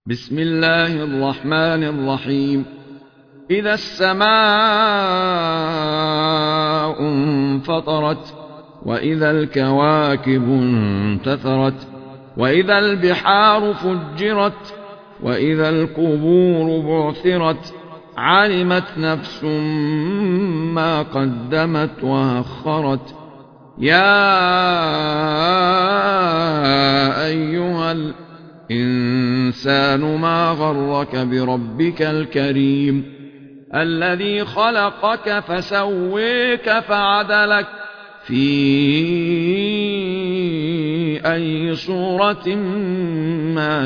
بسم الله الرحمن الرحيم. إذا السماء انفطرت، وإذا الكواكب انتثرت، وإذا البحار فجرت، وإذا القبور بعثرت، علمت نفس ما قدمت وأخرت. يا أيها الإنسان ما غرك بربك الكريم الذي خلقك فسويك فعدلك في أي صورة ما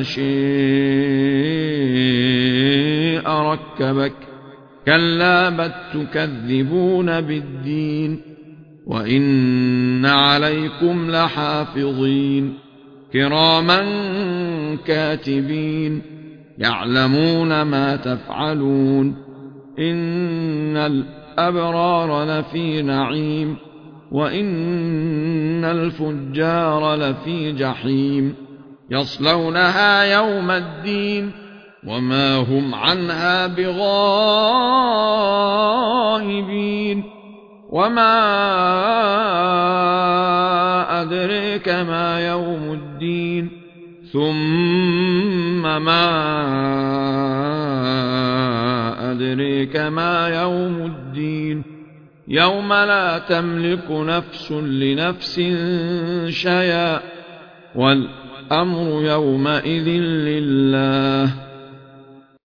شاء ركبك. كلا بل تكذبون بالدين، وإن عليكم لحافظين كراما كاتبين يعلمون ما تفعلون. إن الأبرار لفي نعيم، وإن الفجار لفي جحيم، يصلونها يوم الدين وما هم عنها بغائبين. وما أدريك ما يوم الدين، ثم ما أدريك ما يوم الدين. يوم لا تملك نفس لنفس شيئا، والأمر يومئذ لله.